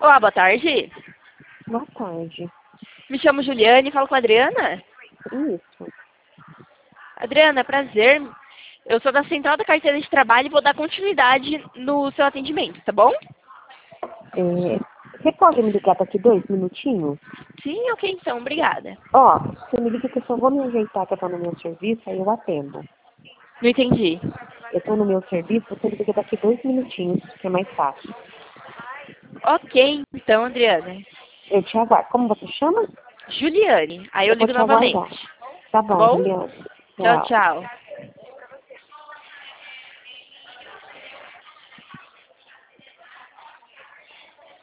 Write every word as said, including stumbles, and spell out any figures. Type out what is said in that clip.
Olá, boa tarde. Boa tarde. Me chamo Juliane e falo com a Adriana. Isso. Adriana, prazer. Eu sou da Central da Carteira de Trabalho e vou dar continuidade no seu atendimento, tá bom? É, você pode me ligar daqui dois minutinhos? Sim, ok, então, obrigada. Ó, você me liga que eu só vou me ajeitar que eu tô no meu serviço, aí eu atendo. Não entendi. Eu tô no meu serviço, você me liga daqui dois minutinhos, que é mais fácil. Ok, então, Adriana. Eu te aguardo. Como você chama? Juliane. Aí eu Eu vou ligo te aguardar. novamente. Tá Tá bom, bom? Juliana. Tchau, Tchau. tchau.